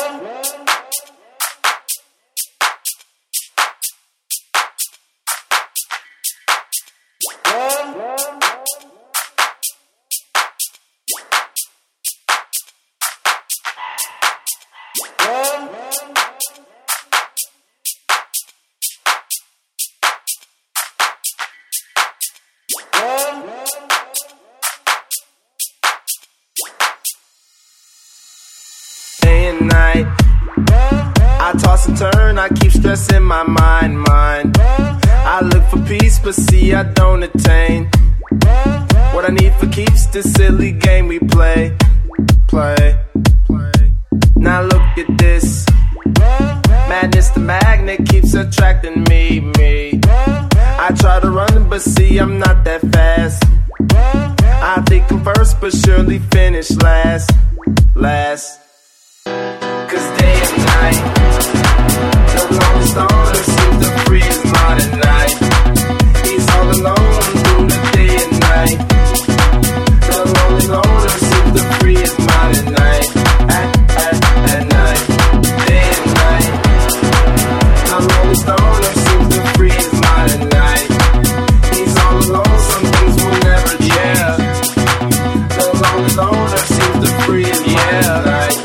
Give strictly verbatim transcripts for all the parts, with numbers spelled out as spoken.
Day and night, I toss and turn, I keep stressing my mind, mind. I look for peace, but see I don't attain what I need for keeps this silly game we play, play, play. Now look at this madness, the magnet keeps attracting me, me. I try to run, but see I'm not that fast. I think I'm first, but surely finish last, last. Cause day and night, the lonely stoner seems to free his mind at night. He's all alone through the day and night. The lonely loner seems to free his mind at night, at, at, at night. Day and night, the lonely stoner seems to free his mind at night. He's all alone, some things will never change. The lonely loner seems to free his mind at night.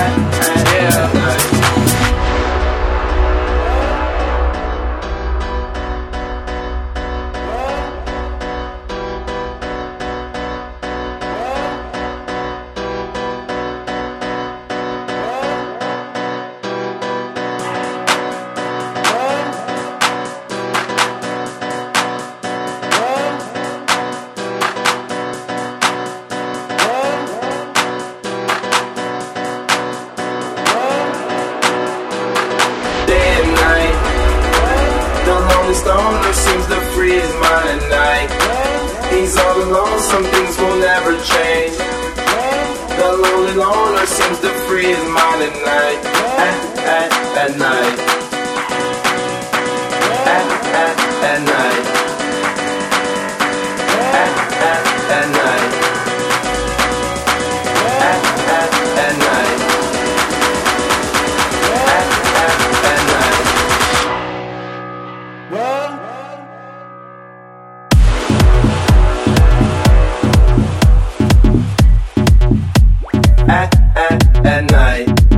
The stoner seems to free his mind at night. He's all alone, some things will never change. The lonely loner seems to free his mind at night, at, at, at night. At, at, at night. At, at, at night. At, at, at night. At, at, at night. At, at, at night.